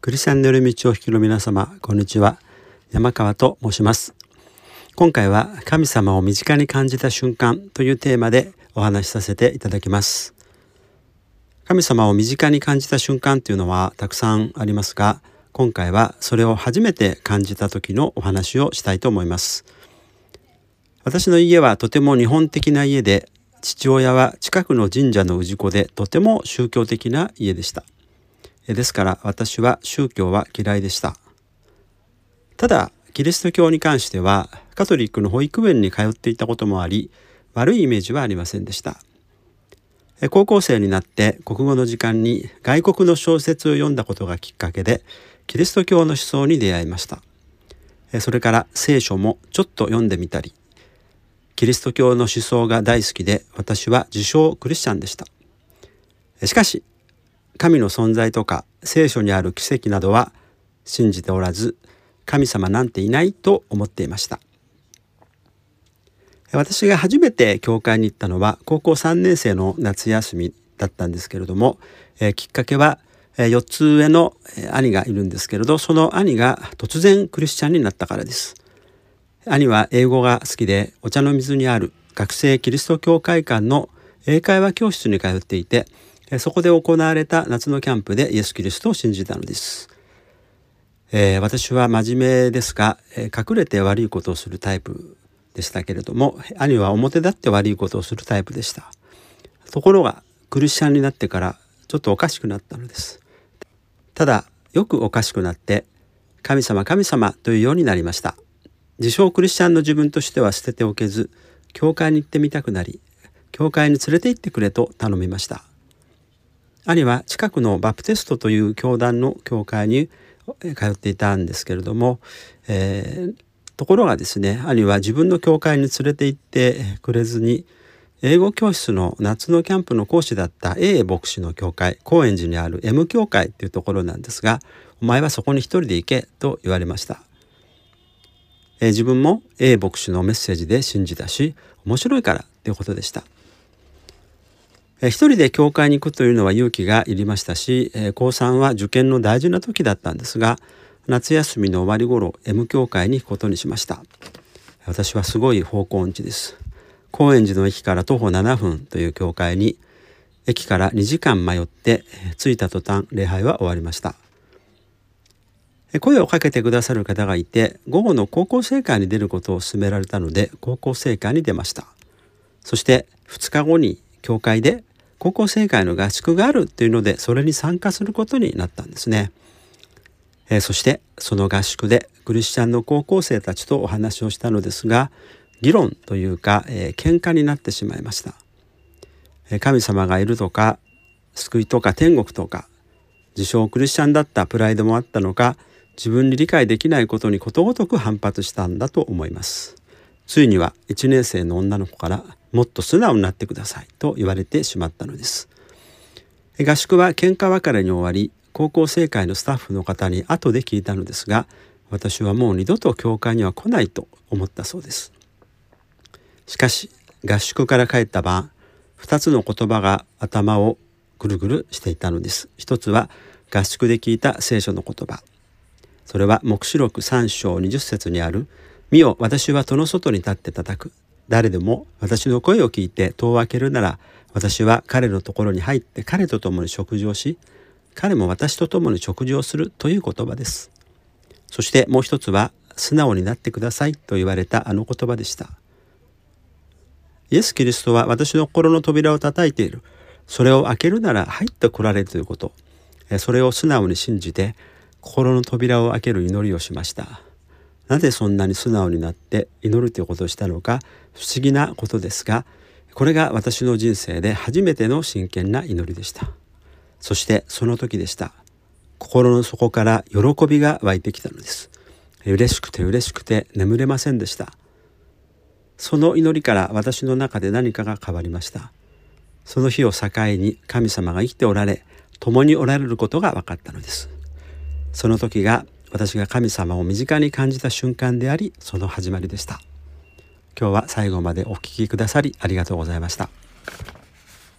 クリスチャンの夜道を引きの皆様、こんにちは。山川と申します。今回は神様を身近に感じた瞬間というテーマでお話しさせていただきます。神様を身近に感じた瞬間というのはたくさんありますが、今回はそれを初めて感じた時のお話をしたいと思います。私の家はとても日本的な家で、父親は近くの神社の氏子でとても宗教的な家でした。ですから私は宗教は嫌いでした。ただキリスト教に関してはカトリックの保育園に通っていたこともあり、悪いイメージはありませんでした。高校生になって国語の時間に外国の小説を読んだことがきっかけでキリスト教の思想に出会いました。それから聖書もちょっと読んでみたり、キリスト教の思想が大好きで私は自称クリスチャンでした。しかし神の存在とか聖書にある奇跡などは信じておらず、神様なんていないと思っていました。私が初めて教会に行ったのは高校3年生の夏休みだったんですけれども、きっかけは4つ上の兄がいるんですけれど、その兄が突然クリスチャンになったからです。兄は英語が好きで、お茶の水にある学生キリスト教会館の英会話教室に通っていて、そこで行われた夏のキャンプでイエス・キリストを信じたのです。私は真面目ですが、隠れて悪いことをするタイプでしたけれども、兄は表立って悪いことをするタイプでした。ところがクリスチャンになってからちょっとおかしくなったのです。ただよくおかしくなって神様神様というようになりました。自称クリスチャンの自分としては捨てておけず、教会に行ってみたくなり、教会に連れて行ってくれと頼みました。兄は近くのバプテストという教団の教会に通っていたんですけれども、ところがですね、兄は自分の教会に連れて行ってくれずに、英語教室の夏のキャンプの講師だった A 牧師の教会、高円寺にある M 教会というところなんですが、お前はそこに一人で行けと言われました。自分も A 牧師のメッセージで信じたし、面白いからということでした。一人で教会に行くというのは勇気がいりましたし、高3は受験の大事な時だったんですが、夏休みの終わり頃 M 教会に行くことにしました。私はすごい方向音痴です。高円寺の駅から徒歩7分という教会に、駅から2時間迷って着いた途端礼拝は終わりました。声をかけてくださる方がいて、午後の高校生会に出ることを勧められたので高校生会に出ました。そして2日後に教会で高校生会の合宿があるというので、それに参加することになったんですね。そしてその合宿でクリスチャンの高校生たちとお話をしたのですが、議論というか、喧嘩になってしまいました。神様がいるとか救いとか天国とか、自称クリスチャンだったプライドもあったのか、自分に理解できないことにことごとく反発したんだと思います。ついには1年生の女の子からもっと素直になってくださいと言われてしまったのです。合宿は喧嘩別れに終わり、高校生会のスタッフの方に後で聞いたのですが、私はもう二度と教会には来ないと思ったそうです。しかし合宿から帰った晩、2つの言葉が頭をぐるぐるしていたのです。一つは合宿で聞いた聖書の言葉。それは黙示録3章20節にある、見よ私は戸の外に立って叩く。誰でも私の声を聞いて戸を開けるなら、私は彼のところに入って彼と共に食事をし、彼も私と共に食事をするという言葉です。そしてもう一つは、素直になってくださいと言われたあの言葉でした。イエス・キリストは私の心の扉を叩いている。それを開けるなら入ってこられるということ。それを素直に信じて心の扉を開ける祈りをしました。なぜそんなに素直になって祈るということをしたのか不思議なことですが、これが私の人生で初めての真剣な祈りでした。そしてその時でした。心の底から喜びが湧いてきたのです。嬉しくて眠れませんでした。その祈りから私の中で何かが変わりました。その日を境に神様が生きておられ、共におられることが分かったのです。その時が私が神様を身近に感じた瞬間であり、その始まりでした。今日は最後までお聞きくださりありがとうございました。